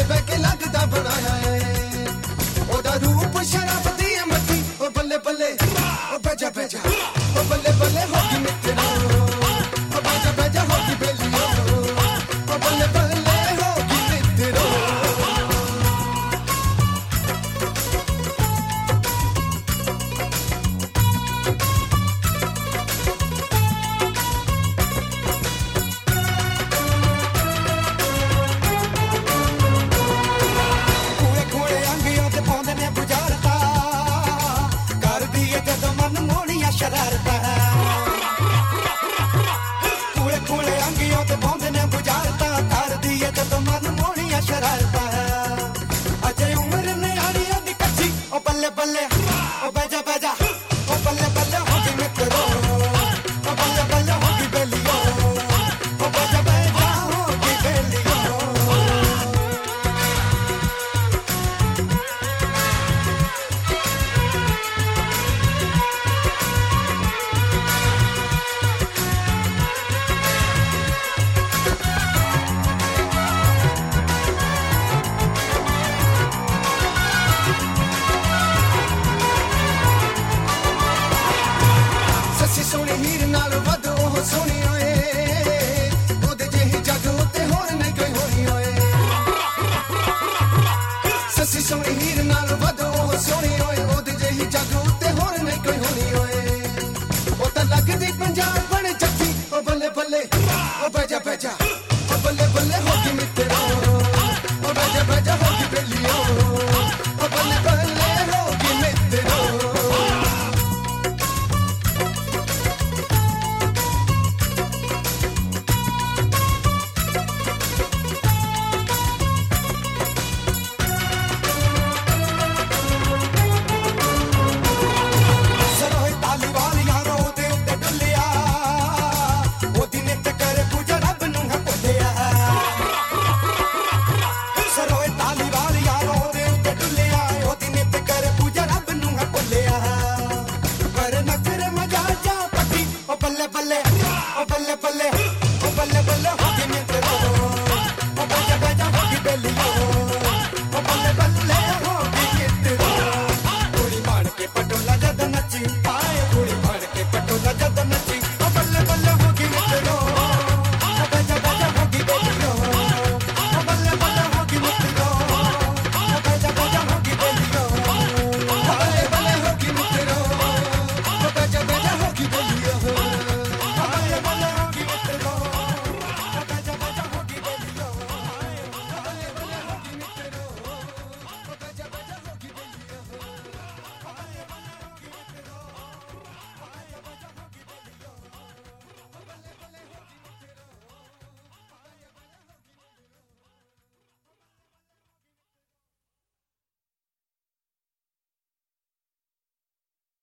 बह के लगदा बनाया है ओदा रूप शराब दी मती ओ बल्ले बल्ले ओ बजा बजा ओ बल्ले बल्ले होगी मित्रो ओ बजा बजा होगी बेलियो ओ बल्ले बल्ले होगी मित्रो शरारता कूड़े कूड़े अंगियों ते बौंदे ने बुझारता कर दिए तो मन मोहनिया शरारता अजे उम्र ने आड़िया दी कच्ची ओ बल्ले बल्ले ओ बजा बजा ओ बल्ले बल्ले होगी मित्रो ओ बल्ले बल्ले होगी बेलियो ओ बजा बजा होगी बेलियो सोनी हीर नाल वध ओह सोनी ओए ओदे जेही जग उत्ते होर नहीं कोई होनी ओए ससी सोनी हीर नाल वध ओह सोनी ओए ओदे जेही जग उत्ते होर नहीं कोई होनी ओए ओ ता लगदी पंजाब बड़े जफ्फी ओ बल्ले बल्ले ओ बजा बजा ओ बल्ले बल्ले होगी मित्रो ओ बजा बजा होगी बेलियो ओ बल्ले बल्ले होगी मित्रो बल्ले बल्ले ओ बल्ले बल्ले